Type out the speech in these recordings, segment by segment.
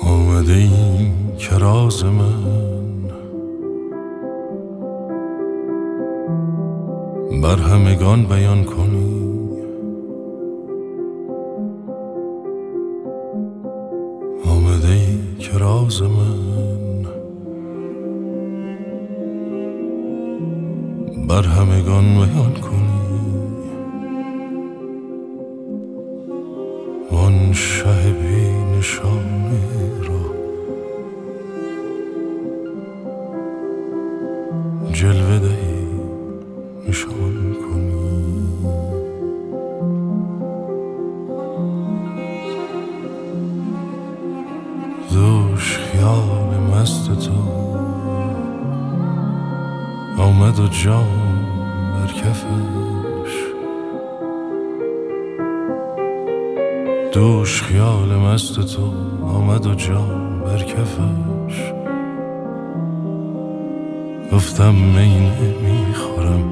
آمده ای که راز من بر همگان بیان کنی. آمده ای که راز من بر همگان بیان کنی. وان شه بی نشانه را جلوه دهی نشان کنی. دوش خیال مست تو آمد و جام بر کفش. دوش خیال مست تو آمد و جام بر کفش. گفتم می نمیخورم،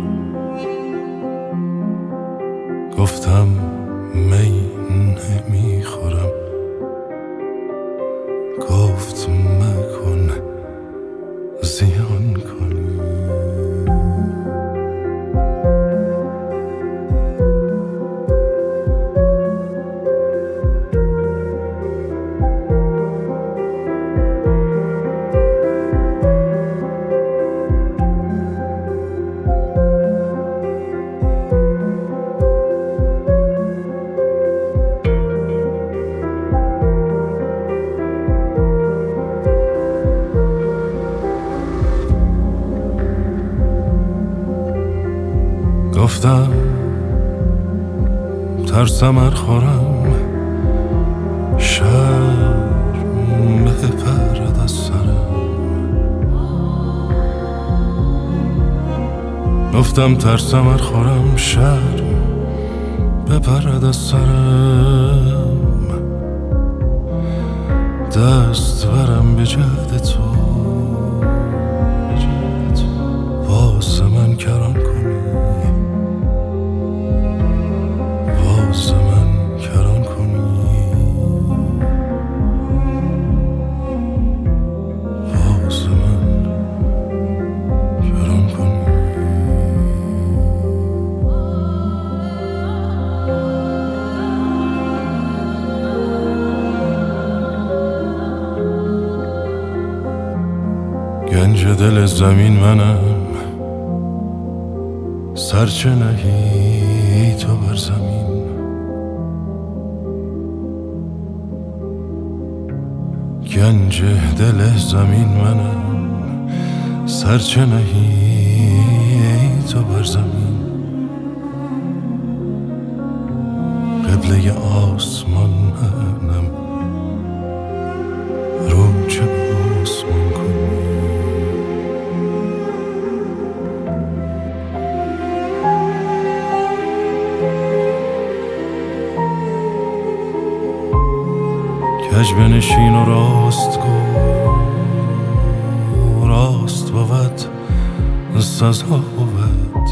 گفتم می نمیخورم. گفت مکن زیان کنی. گفتم ترسم ار خورم شرم بپرد از سرم. گفتم ترسم ار خورم شرم بپرد از سرم. دست برم به جهد تو واسه من کران کنی. واسه من کران کنی. واسه من کران کنی. گنج دل زمین منم، سرچه نهی تو بر زمین. گنج دل زمین منم، سرچه نهی تو بر زمین. قبله آسمان منم، رو چه به آسمان کنی. کج بنشین و راست گو، راست بود سزا بود.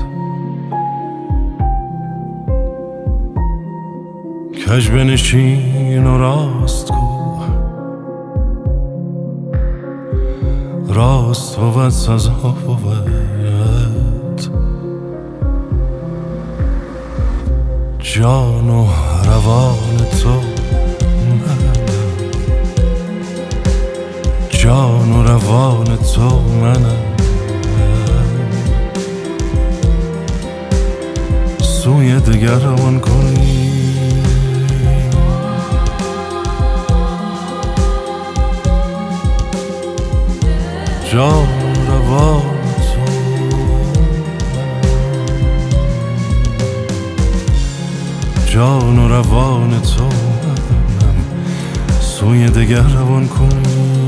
کج بنشین و راست گو، راست بود سزا بود. جان و روان تو جان و روان تو منم. سوی دگر روان کنی. جان و روان تو جان و روان تو منم. سوی دگر روان کنی.